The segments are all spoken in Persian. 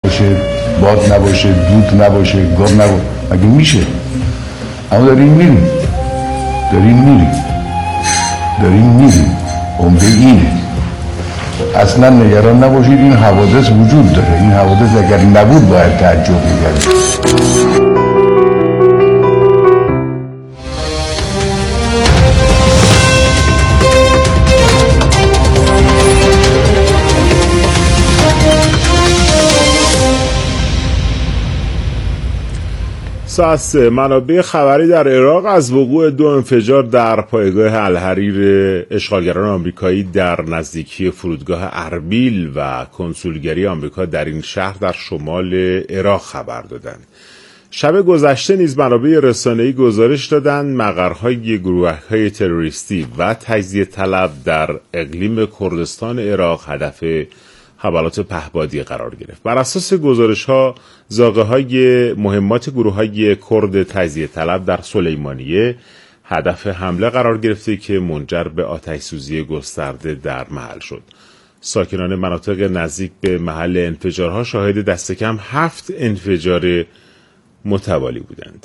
باشه، باد نباشه، دود نباشه، گاز نباشه، مگه میشه؟ اما داریم میریم. عمده اینه. اصلا نگران نباشید، این حوادث وجود داره. این حوادث اگر نبود باید تعجب می‌کردیم. ساعت 3 منابع خبری در عراق از وقوع 2 انفجار در پایگاه الحریر اشغالگران آمریکایی در نزدیکی فرودگاه اربیل و کنسولگری آمریکا در این شهر در شمال عراق خبر دادند. شب گذشته نیز منابع رسانه‌ای گزارش دادند مقرهای گروه‌های تروریستی و تجزیه طلب در اقلیم کردستان عراق هدف حملات پهپادی قرار گرفت. بر اساس گزارش‌ها زاغه‌های مهمات گروه‌های کرد تجزیه طلب در سلیمانیه هدف حمله قرار گرفته که منجر به آتش‌سوزی گسترده در محل شد. ساکنان مناطق نزدیک به محل انفجارها شاهد دست کم 7 انفجار متوالی بودند.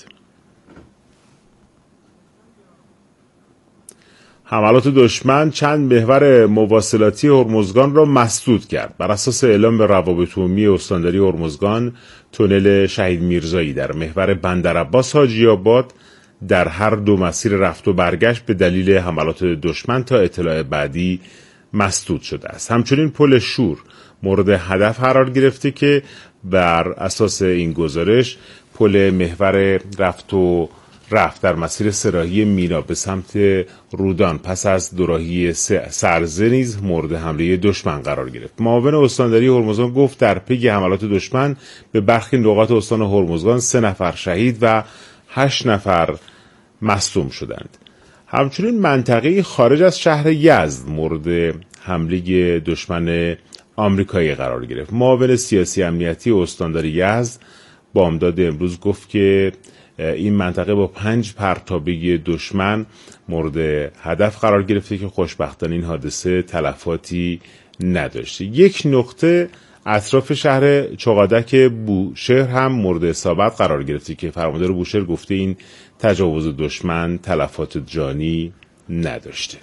حملات دشمن چند محور مواصلاتی هرمزگان را مسدود کرد. بر اساس اعلام روابط عمومی استانداری هرمزگان، تونل شهید میرزایی در محور بندرعباس حاجی آباد در هر دو مسیر رفت و برگشت به دلیل حملات دشمن تا اطلاع بعدی مسدود شده است. همچنین پل شور مورد هدف قرار گرفته که بر اساس این گزارش پل محور رفت در مسیر سراحی مینا به سمت رودان پس از دوراهی سرزه نیز مورد حمله دشمن قرار گرفت. معاون استانداری هرمزگان گفت در پی حملات دشمن به برخی نقاط استان هرمزگان 3 نفر شهید و 8 نفر مصدوم شدند. همچنین منطقه خارج از شهر یزد مورد حمله دشمن آمریکایی قرار گرفت. معاون سیاسی امنیتی استانداری یزد بامداد امروز گفت که این منطقه با 5 پرتابه دشمن مورد هدف قرار گرفته که خوشبختانه این حادثه تلفاتی نداشته. یک نقطه اطراف شهر چقادک بوشهر هم مورد اصابت قرار گرفته که فرماندار بوشهر گفته این تجاوز دشمن تلفات جانی نداشته.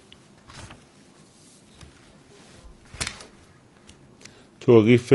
توقیف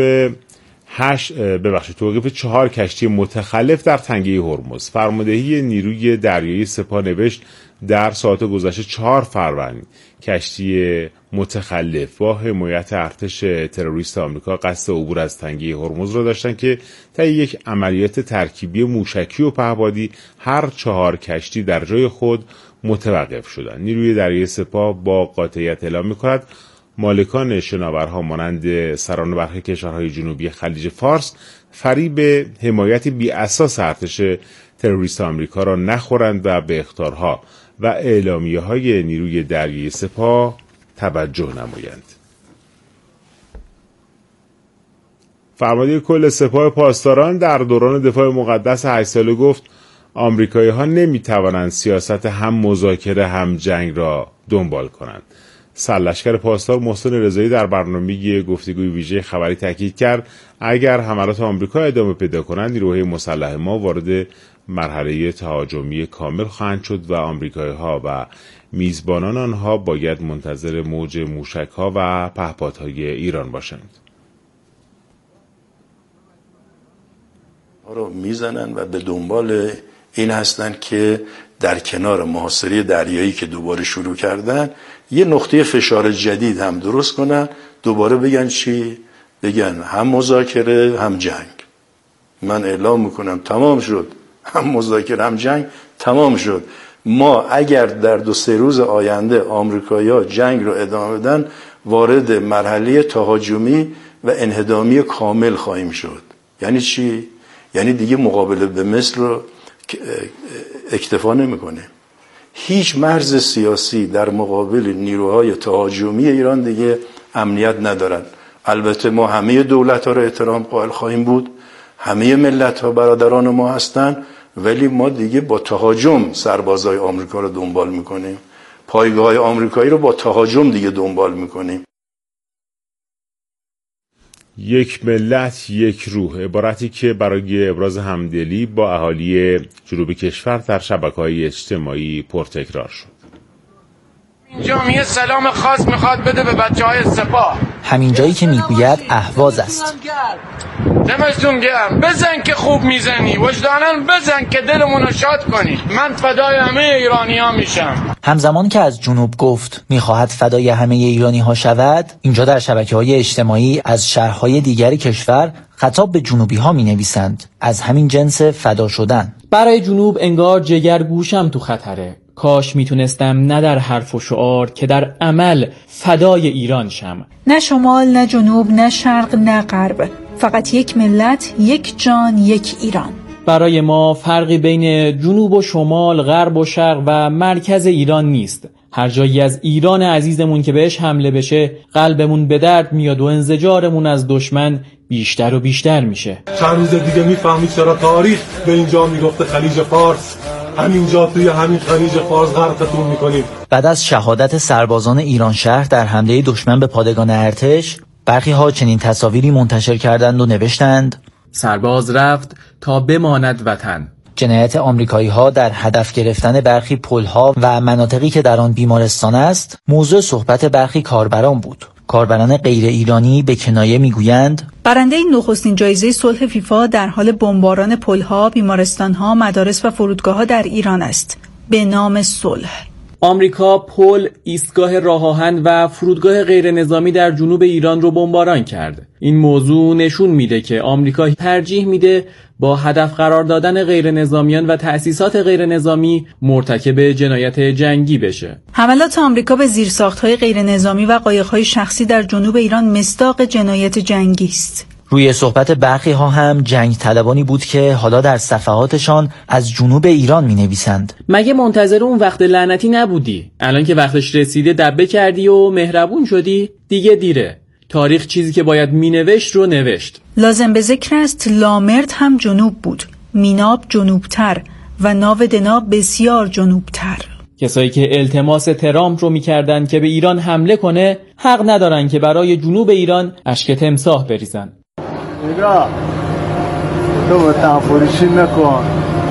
4 کشتی متخلف در تنگه هرمز. فرماندهی نیروی دریایی سپاه نوشت در ساعات گذشته 4 فروند کشتی متخلف با حمایت ارتش تروریست آمریکا قصد عبور از تنگه هرمز را داشتند که طی یک عملیات ترکیبی موشکی و پهپادی هر 4 کشتی در جای خود متوقف شدند. نیروی دریایی سپاه با قاطعیت اعلام می‌کند مالکان شناورها مانند سران برخی کشورهای جنوبی خلیج فارس فریب حمایت بی اساس ارتش تروریست آمریکا را نخورند و به اخطارها و اعلامیه‌های نیروی دریایی سپاه توجه نمایند. فرمانده کل سپاه پاسداران در دوران دفاع مقدس 8 ساله گفت آمریکایی‌ها نمی‌توانند سیاست هم مذاکره هم جنگ را دنبال کنند. سرلشکر پاسدار محسن رضایی در برنامه گفتگوی ویژه خبری تاکید کرد اگر حملات آمریکا ادامه پیدا کنند نیروهای مسلح ما وارد مرحله تهاجمی کامل خواهند شد و آمریکایی‌ها و میزبانان آنها باید منتظر موج موشک‌ها و پهپادهای ایران باشند. رو میزنن و به دنبال این هستن که در کنار محاصره دریایی که دوباره شروع کردن یه نقطه فشار جدید هم درست کنن، دوباره بگن چی؟ بگن هم مذاکره هم جنگ. من اعلام میکنم تمام شد، هم مذاکره هم جنگ تمام شد. ما اگر در 2-3 روز آینده آمریکایی‌ها جنگ رو ادامه بدن وارد مرحله تهاجمی و انهدامی کامل خواهیم شد. یعنی چی؟ یعنی دیگه مقابله به مصر رو اکتفا نمیکنه. هیچ مرز سیاسی در مقابل نیروهای تهاجمی ایران دیگه امنیت ندارن. البته ما همه دولت‌ها رو احترام قائل خواهیم بود، همه ملت‌ها برادران ما هستن، ولی ما دیگه با تهاجم سربازای آمریکا رو دنبال میکنیم، پایگاه‌های آمریکایی رو با تهاجم دیگه دنبال میکنیم. یک ملت یک روح، عبارتی که برای ابراز همدلی با اهالی جنوب کشور در شبکه‌های اجتماعی پرتکرار شد. جامعه سلام خاص میخواد بده به بچه‌های سپاه. همین جایی که میگوید اهواز است. دمتون گرم، بزن که خوب میزنی، وجداناً بزن که دلمون رو شاد کنی. من فدای همه ایرانی‌ها میشم. همزمان که از جنوب گفت میخواهد فدای همه ایرانی‌ها شود، اینجا در شبکه‌های اجتماعی از شهرهای دیگر کشور خطاب به جنوبی‌ها می‌نویسند از همین جنس فدا شدن. برای جنوب انگار جگر گوشم تو خطره. کاش میتونستم نه در حرف و شعار که در عمل فدای ایران شم. نه شمال، نه جنوب، نه شرق، نه غرب، فقط یک ملت، یک جان، یک ایران. برای ما فرقی بین جنوب و شمال، غرب و شرق و مرکز ایران نیست. هر جایی از ایران عزیزمون که بهش حمله بشه قلبمون به درد میاد و انزجارمون از دشمن بیشتر و بیشتر میشه. چند روز دیگه میفهمید چرا تاریخ به اینجا میگفته خلیج فارس. همینجا توی همین خلیج فارس غرقتون میکنیم. بعد از شهادت سربازان ایران شهر در حمله دشمن به پادگان ارتش، برخی ها چنین تصاویری منتشر کردند و نوشتند: سرباز رفت تا بماند وطن. جنایت آمریکایی ها در هدف گرفتن برخی پل‌ها و مناطقی که در آن بیمارستان است، موضوع صحبت برخی کاربران بود. کاربران غیر ایرانی به کنایه میگویند: برنده نخستین جایزه صلح فیفا در حال بمباران پل‌ها، بیمارستان‌ها، مدارس و فرودگاه‌ها در ایران است به نام صلح. آمریکا پل، ایستگاه راه آهن و فرودگاه غیر نظامی در جنوب ایران رو بمباران کرد. این موضوع نشون میده که آمریکا ترجیح میده با هدف قرار دادن غیر نظامیان و تأسیسات غیر نظامی مرتکب جنایت جنگی بشه. حملات آمریکا به زیرساخت‌های غیر نظامی و قایق‌های شخصی در جنوب ایران مصداق جنایت جنگی است. روی صحبت برخی ها هم جنگ طلبانی بود که حالا در صفحاتشان از جنوب ایران می نویسند. مگه منتظر اون وقت لعنتی نبودی؟ الان که وقتش رسیده دبه کردی و مهربون شدی؟ دیگه دیره. تاریخ چیزی که باید می نوشت رو نوشت. لازم به ذکر است لامرد هم جنوب بود، میناب جنوبتر و ناودنا بسیار جنوبتر. کسایی که التماس ترامپ رو میکردن که به ایران حمله کنه حق ندارن که برای جنوب ایران اشک تمساح بریزن. نگاه تو وطن فروشی نکن،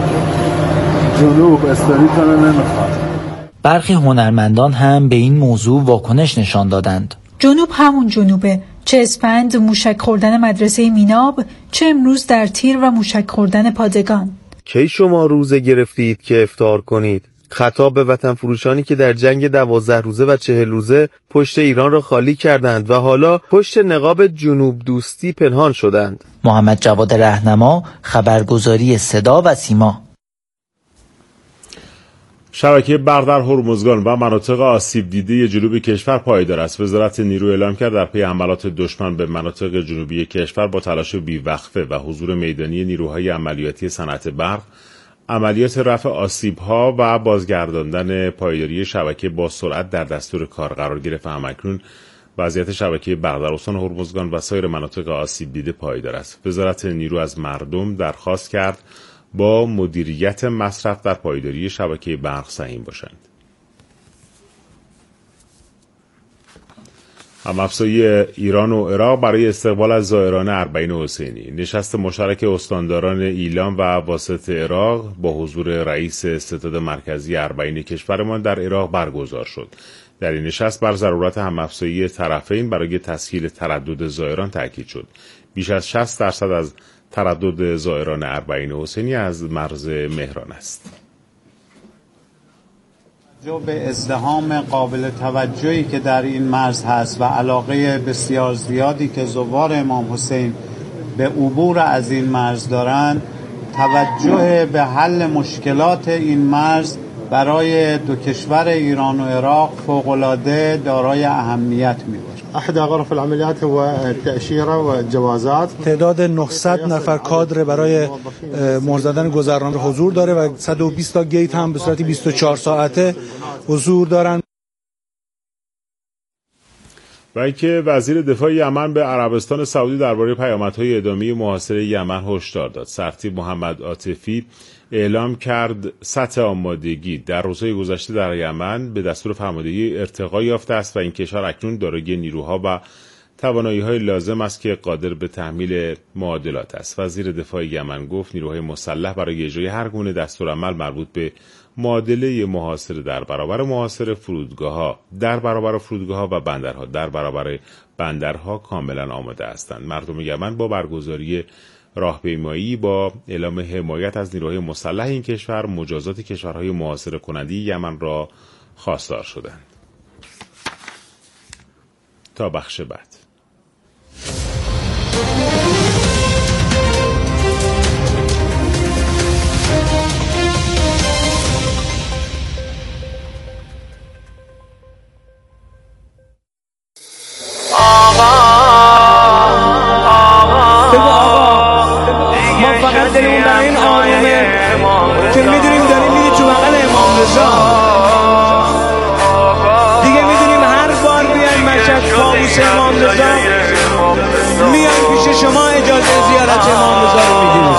جنوب استوریتونو نمیخواد. برخی هنرمندان هم به این موضوع واکنش نشان دادند. جنوب همون جنوبه، چه اسفند موشک خوردن مدرسه میناب، چه امروز در تیر و موشک خوردن پادگان. کی شما روزه گرفتید که افطار کنید؟ خطاب به وطن فروشانی که در جنگ 12 روزه و 40 روزه پشت ایران را خالی کردند و حالا پشت نقاب جنوب دوستی پنهان شدند. محمد جواد رهنما، خبرگزاری صدا و سیما. شبکه برق در هرمزگان و مناطق آسیب دیده جنوب کشور پایدار است. وزارت نیرو اعلام کرد در پی حملات دشمن به مناطق جنوبی کشور با تلاش بی‌وقفه و حضور میدانی نیروهای عملیاتی صنعت برق، عملیات رفع آسیب‌ها و بازگرداندن پایداری شبکه با سرعت در دستور کار قرار گرفت. همکنون وضعیت شبکه برق در استان هرمزگان و سایر مناطق آسیب دیده پایدار است. وزارت نیرو از مردم درخواست کرد با مدیریت مصرف در پایداری شبکه برق سهیم باشند. هم‌افزایی ایران و عراق برای استقبال از زائران اربعین حسینی. نشست مشترک استانداران ایلام و واسط عراق با حضور رئیس ستاد مرکزی اربعین کشورمان در عراق برگزار شد. در این نشست بر ضرورت هم‌افزایی طرفین برای تسهیل تردد زائران تاکید شد. بیش از 60% از تردد زائران اربعین حسینی از مرز مهران است. به ازدحام قابل توجهی که در این مرز هست و علاقه بسیار زیادی که زوار امام حسین به عبور از این مرز دارند، توجه به حل مشکلات این مرز برای دو کشور ایران و عراق فوق‌العاده دارای اهمیت می‌باشد. احد غرف العملیات هو التأشيرة والجوازات. تعداد 900 نفر کادر برای مهر زدن گذرنامه حضور داره و 120 تا گیت هم به صورت 24 ساعته حضور دارن. و اینکه وزیر دفاع یمن به عربستان سعودی درباره پیامدهای ادامه محاصره یمن هشدار داد. سرتیپ محمد عاطفی اعلام کرد سطح آمادگی در روزهای گذشته در یمن به دستور فرماندهی ارتقا یافته است و این کشور اکنون دارای نیروها و توانایی‌های لازم است که قادر به تحمیل معادلات است. وزیر دفاع یمن گفت نیروهای مسلح برای اجرای هر گونه دستورالعمل مربوط به معادله محاصره در برابر محاصره فرودگاه‌ها، در برابر فرودگاه‌ها و بندرها، در برابر بندرها کاملا آماده هستند. مردم یمن با برگزاری راهپیمایی با اعلام حمایت از نیروهای مسلح این کشور مجازات کشورهای محاصره کننده یمن را خواستار شدند. تا بخش بعد. شما اجازه زیارت امام رضا رو میگیرید.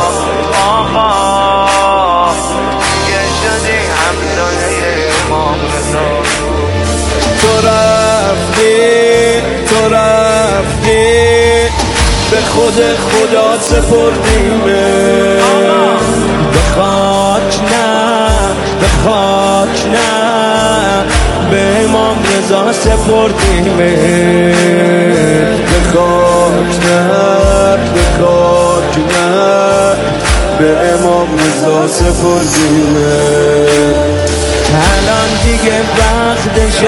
تو رفتی به خود خدا سپردیمه، به خاک نه به امام رضا سپردیمه، به خاک نه به امام رضا سپردیمه. الان دیگه وقتشه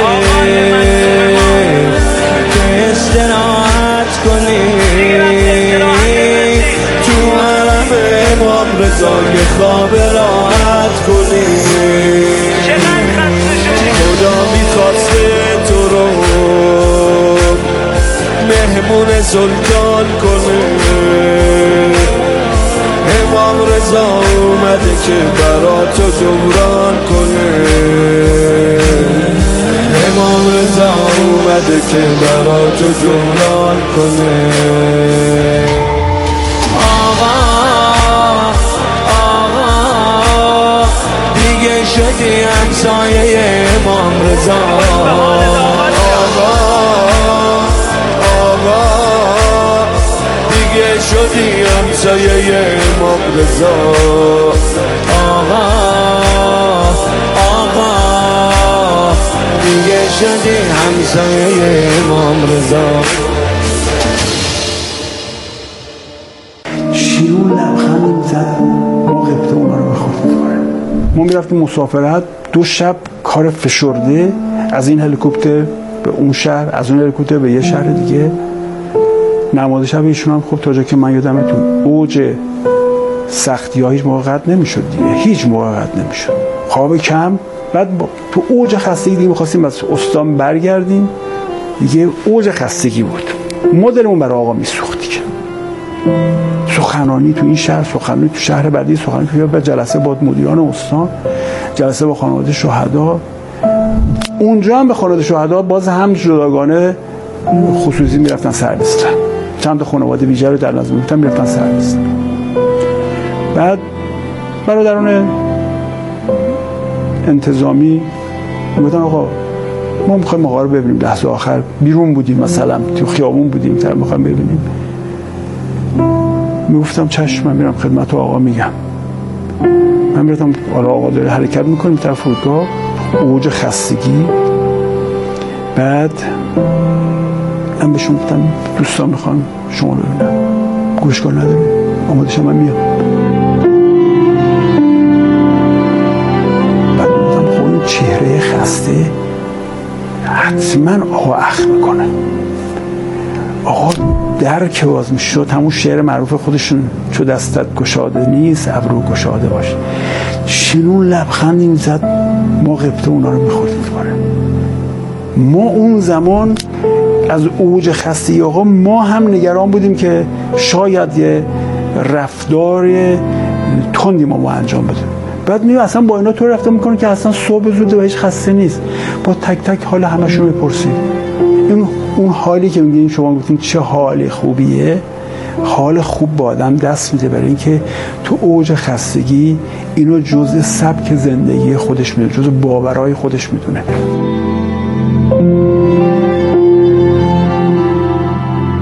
که استراحت کنی تو حرم امام رضا یه خواب راحت کنی. خدا میخواسته تو رو مهمون سلطان کنه، امام رضا اومده که برا تو دوران کنه، امام رضا اومده که برا تو دوران کنه. آقا دیگه شدی همسایه امام رضا، دیگه شدی همسایه امام رضا. آقا دیگه شدی همسایه امام رضا. شیرون لبخند زد، ما قبطه اونا رو بخورد. ما میرفتیم مسافرت، 2 شب کار فشرده از این هلیکوپتر به اون شهر، از اون هلیکوپتر به یه شهر دیگه. نماز شب ایشون هم خب تا جا که من یادمه تو اوج سختی ها هیچ موقع قطع نمیشد دیگه، هیچ موقع قطع نمیشد. خواب کم، بعد تو اوج خستگی دیگه میخواستیم از استان برگردیم دیگه، اوج خستگی بود. ما دلمون برای آقا میسوخت دیگه. سخنرانی تو این شهر، سخنرانی تو شهر بعدی، سخنرانی تو بعد جلسه با مدیران استان، جلسه با خانواده شهدا. اونجا هم به خانواده شهدا باز هم جداگانه خصوصی میرفتن سرویستان، چند تا خانواده ویژه رو در نظر میگرفتن میرفتن سرویستان. بعد برادران انتظامی میگفتن آقا ما میخوایم آقا رو ببینیم، لحظه آخر بیرون بودیم، مثلا تو خیابون بودیم، طرف میخوایم ببینیم. میگفتم چشم، من میرم خدمت آقا میگم. من میرفتم، حالا آقا داره حرکت میکنیم طرف فرودگاه، اوج خستگی. بعد من بهشون گفتم دوستان میخوام شما ببینم، گوشگاه نداریم، آماده شما، من میام. بعد گفتم خب این چهره خسته حتما آقا اخم میکنه. آقا در که باز میشد، همون شعر معروف خودشون چو دستت گشاده نیست ابرو گشاده باشه. شنون لبخندی میزد، ما قبطه اونا رو میخوردیم دوباره. ما اون زمان از اوج خستگی آقا ما هم نگران بودیم که شاید یه رفتار تندی ما انجام بدیم. بعد میگه اصلا با اینا تو رفتار میکنه که اصلا صبح زوده و هیچ خسته نیست، با تک تک حال همشون رو میپرسید. اون حالی که میگین شما گفتین چه حال خوبیه، حال خوب با آدم دست میده، برای اینکه تو اوج خستگی اینو جزء سبک زندگی خودش میدونه، جزء باورهای خودش میدونه.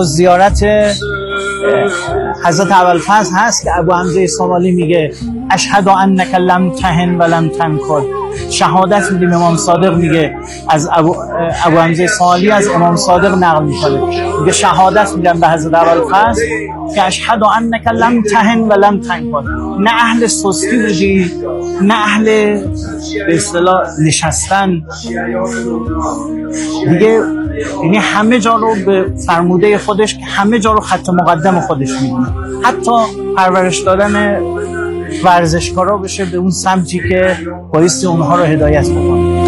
جز زیارت حضرت ابوالفضل هست که ابو حمزه صومالی میگه اشهد انک لم تهن و لم تنکر. شهادت میدیم امام صادق میگه از ابو حمزه صومالی از امام صادق نقل میکنه، میگه شهادت میدم به حضرت ابوالفضل که اشهد انک لم تهن و لم تنکر. نه اهل سستی بودی، نه اهل به اصطلاح نشستن دیگه، یعنی همه جا رو به فرموده خودش که همه جا رو خط مقدم خودش میدونه، حتی پرورش دادن ورزشکارا بشه به اون سمتی که بایستی اونها رو هدایت بکنه.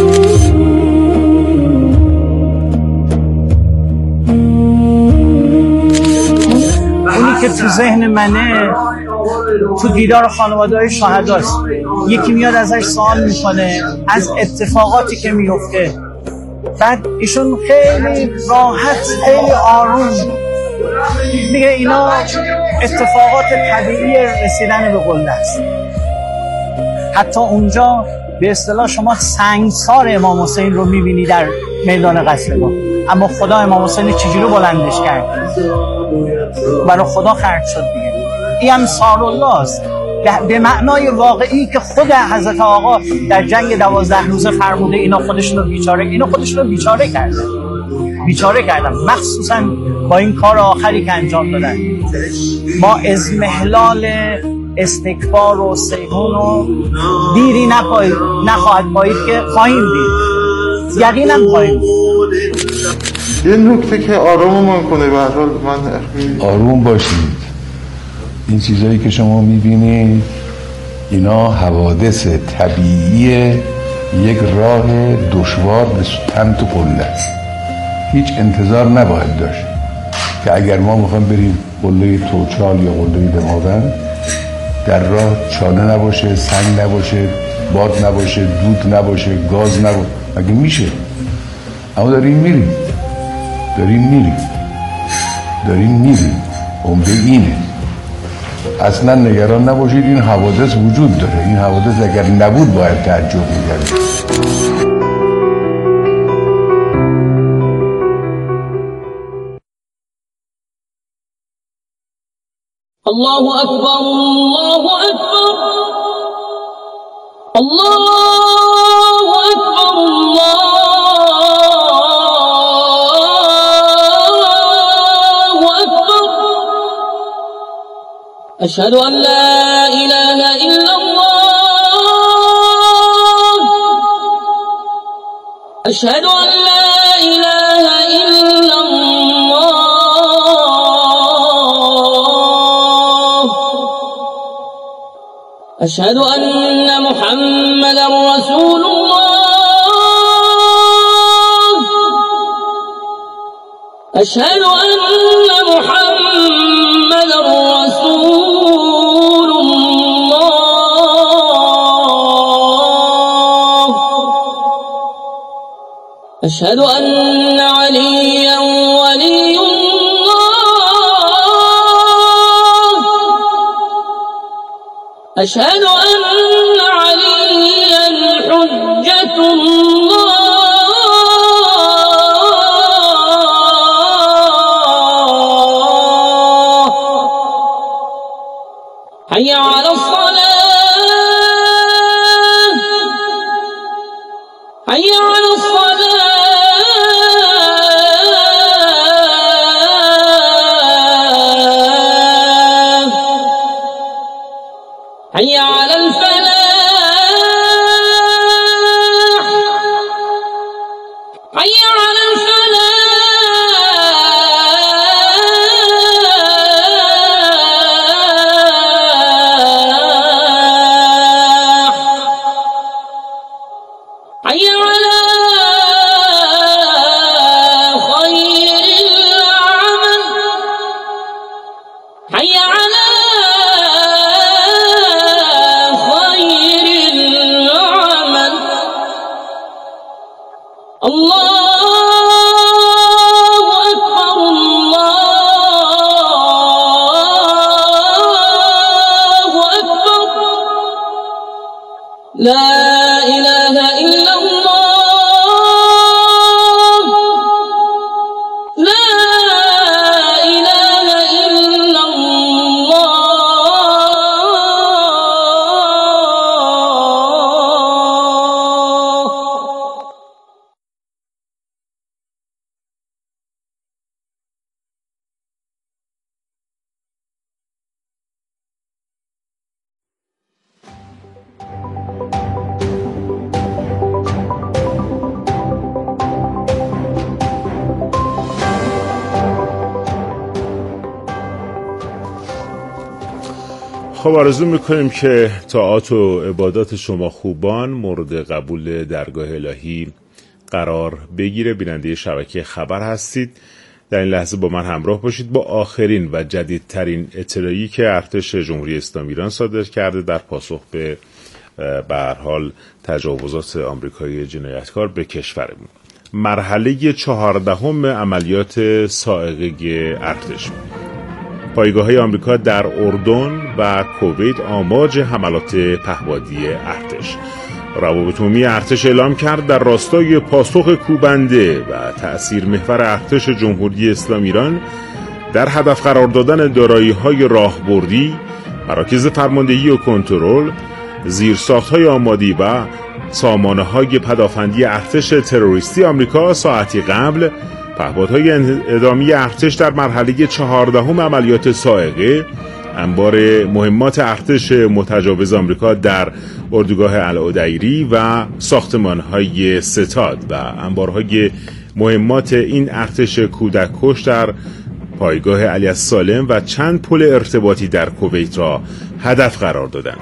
اونی که تو ذهن منه تو دیدار خانواده‌های شهداست، یکی میاد ازش سوال میکنه از اتفاقاتی که میفته، بعد ایشون خیلی راحت خیلی آروم میگه اینا اتفاقات طبیعی رسیدن به قله است. حتی اونجا به اصطلاح شما سنگسار امام حسین رو میبینی در میدان قتلگاه، اما خدا امام حسین چجوری بلندش کرد؟ برای خدا خرج شد دیگه. این انصار الله است به معنای واقعی که خود حضرت آقا در جنگ 12 روزه فرموده اینا خودشون رو بیچاره کردن، مخصوصا با این کار آخری که انجام دادن. ما اضمحلال استکبار و سیحون و دیری نخواهد پایید که خواهیم دید، یقینا خواهیم دید. یه نکته که آراممون کنه، به هر حال من آروم باشید. این چیزایی که شما میبینید اینا حوادث طبیعی یک راه دشوار به سمت قله است. هیچ انتظار نباید داشت که اگر ما میخوایم بریم قله توچال یا قله دماوند در راه چاله نباشه، سنگ نباشه، باد نباشه، دود نباشه، گاز نباشه، مگه میشه؟ اما داریم میریم. عمده اینه. اصلا نگران نباشید، این حوادث وجود داره. این حوادث اگر نبود باید تعجب می‌کردیم. الله أكبر الله أكبر الله أكبر الله أكبر أشهد أن لا إله إلا الله أشهد أن لا إله إلا الله أشهد أن محمدا رسول الله أشهد أن محمدا رسول الله أشهد أن عليا ولي أشهد أن عليا حجة الله حي على الصلاة حي على الصلاة حي على الفلاح حي على الفلاح حي على خير العمل حي على الله أكبر الله أكبر لا إله إلا الله لا خب آرزو میکنیم که طاعات و عبادات شما خوبان مورد قبول درگاه الهی قرار بگیره. بیننده شبکه خبر هستید. در این لحظه با من همراه باشید با آخرین و جدیدترین اطلاعی که ارتش جمهوری اسلامی ایران صادر کرده در پاسخ به هر حال تجاوزات آمریکایی جنایتکار به کشورمون. مرحله 14 عملیات صاعقه ارتش. پایگاه‌های آمریکا در اردن و کویت آماج حملات پهپادی ارتش. روابط عمومی ارتش اعلام کرد در راستای پاسخ کوبنده و تأثیر محور ارتش جمهوری اسلامی ایران در هدف قرار دادن دارایی‌های راهبردی، مراکز فرماندهی و کنترل، زیرساخت‌های آمادی و سامانه‌های پدافندی ارتش تروریستی آمریکا ساعتی قبل پهپادهای اعدامی ارتش در مرحله 14 عملیات صاعقه، انبار مهمات ارتش متجاوز آمریکا در اردوگاه العدیری و ساختمان‌های ستاد و انبارهای مهمات این ارتش کودککش در پایگاه علی السالم و چند پل ارتباطی در کویت را هدف قرار دادند.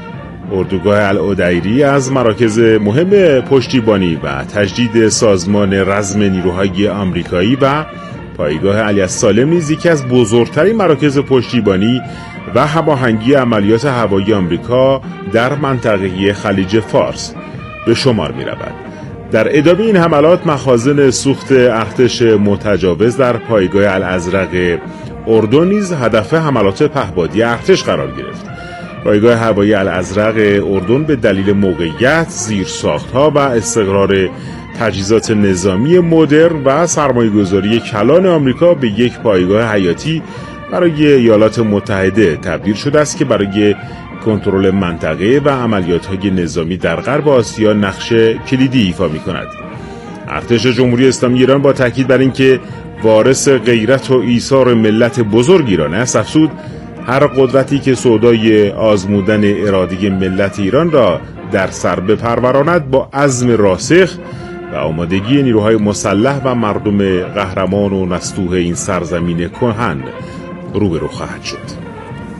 اردوگاه العدیری از مراکز مهم پشتیبانی و تجدید سازمان رزم نیروهای آمریکایی و پایگاه علی السالم نیز یکی از بزرگترین مراکز پشتیبانی و هماهنگی عملیات هوایی آمریکا در منطقه خلیج فارس به شمار می رود. در ادامه این حملات مخازن سوخت ارتش متجاوز در پایگاه الازرق اردن نیز هدف حملات پهپادی ارتش قرار گرفت. پایگاه هوایی الازرق اردن به دلیل موقعیت، زیرساخت‌ها و استقرار تجهیزات نظامی مدرن و سرمایه‌گذاری کلان آمریکا به یک پایگاه حیاتی برای ایالات متحده تبدیل شده است که برای کنترل منطقه و عملیات‌های نظامی در غرب آسیا نقش کلیدی ایفا می‌کند. ارتش جمهوری اسلامی ایران با تاکید بر اینکه وارث غیرت و ایثار ملت بزرگ ایران است، افزود هر قدرتی که سودای آزمودن اراده ملت ایران را در سر بپروراند با عزم راسخ و آمادگی نیروهای مسلح و مردم قهرمان و نستوه این سرزمین کهن روبرو خواهد شد.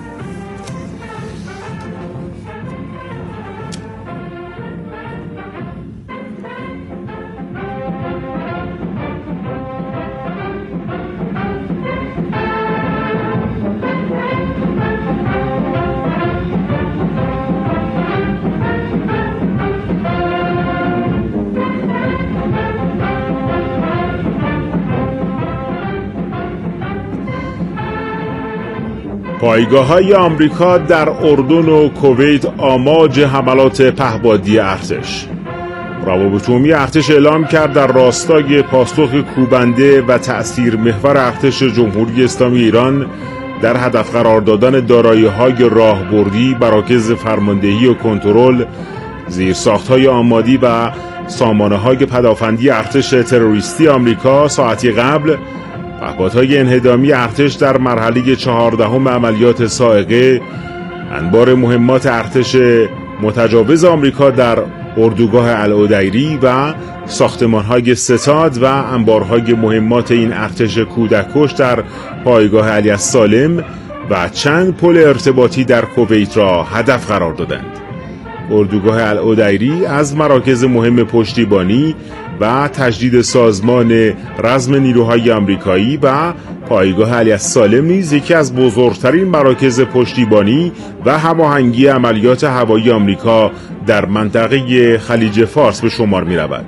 پایگاه‌های آمریکا در اردن و کویت آماج حملات پهپادی ارتش. روابط عمومی ارتش اعلام کرد در راستای پاسخ کوبنده و تأثیر محور ارتش جمهوری اسلامی ایران در هدف قرار دادن دارایی‌های راهبردی، مراکز فرماندهی و کنترل، زیرساخت‌های آمادی و سامانه‌های پدافندی ارتش تروریستی آمریکا ساعتی قبل پهپادهای انهدامی ارتش در مرحله 14 عملیات صاعقه، انبار مهمات ارتش متجاوز آمریکا در اردوگاه العدیری و ساختمان‌های ستاد و انبارهای مهمات این ارتش کودککش در پایگاه علی السالم و چند پل ارتباطی در کویت را هدف قرار دادند. اردوگاه العدیری از مراکز مهم پشتیبانی و تجدید سازمان رزم نیروهای آمریکایی و پایگاه علی السالم نیز یکی از بزرگترین مراکز پشتیبانی و هماهنگی عملیات هوایی آمریکا در منطقه خلیج فارس به شمار می رود.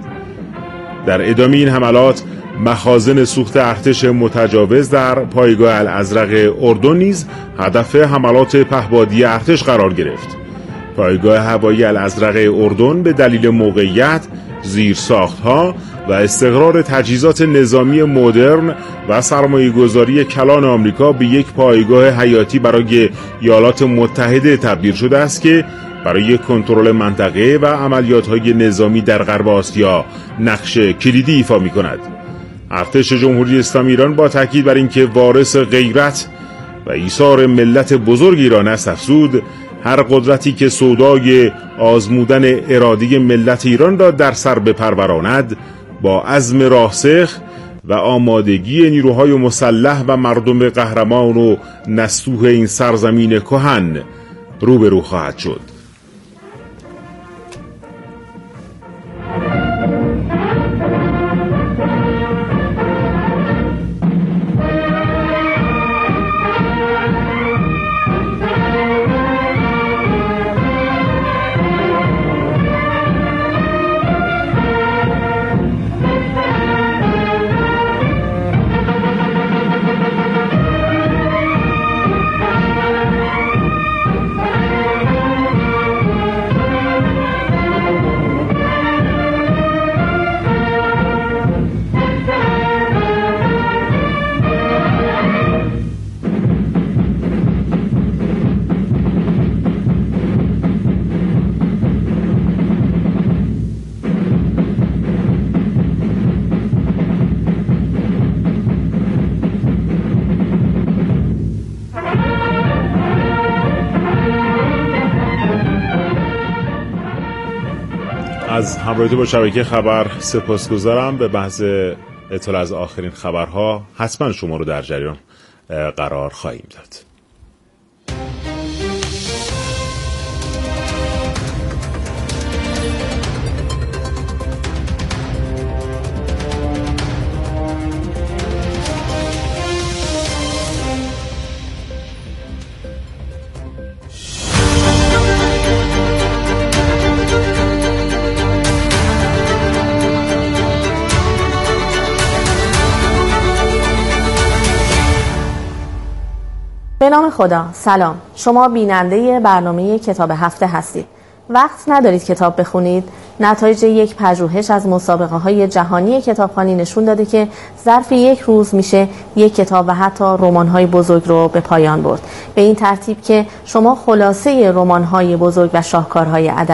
در ادامه این حملات مخازن سوخت ارتش متجاوز در پایگاه الازرق اردن نیز هدف حملات پهپادی ارتش قرار گرفت. پایگاه هوایی الازرق اردن به دلیل موقعیت، زیرساخت‌ها و استقرار تجهیزات نظامی مدرن و سرمایه‌گذاری کلان آمریکا به یک پایگاه حیاتی برای ایالات متحده تبدیل شده است که برای کنترل منطقه و عملیات‌های نظامی در غرب آسیا نقش کلیدی ایفا می‌کند. ارتش جمهوری اسلامی ایران با تاکید بر اینکه وارث غیرت و ایثار ملت بزرگ ایران است، افزود هر قدرتی که سودای آزمودن اراده ملت ایران را در سر بپروراند با عزم راسخ و آمادگی نیروهای مسلح و مردم قهرمان و نستوه این سرزمین کهن روبرو خواهد شد. از همراهیتون با شبکه خبر سپاسگزارم. به بحث اطلاع از آخرین خبرها حتما شما رو در جریان قرار خواهیم داد. به نام خدا، سلام. شما بیننده برنامه کتاب هفته هستید. وقت ندارید کتاب بخونید؟ نتایج یک پژوهش از مسابقه‌های جهانی کتابخوانی نشون داده که ظرف یک روز میشه یک کتاب و حتی رمان‌های بزرگ رو به پایان برد. به این ترتیب که شما خلاصه رمان‌های بزرگ و شاهکارهای ادبی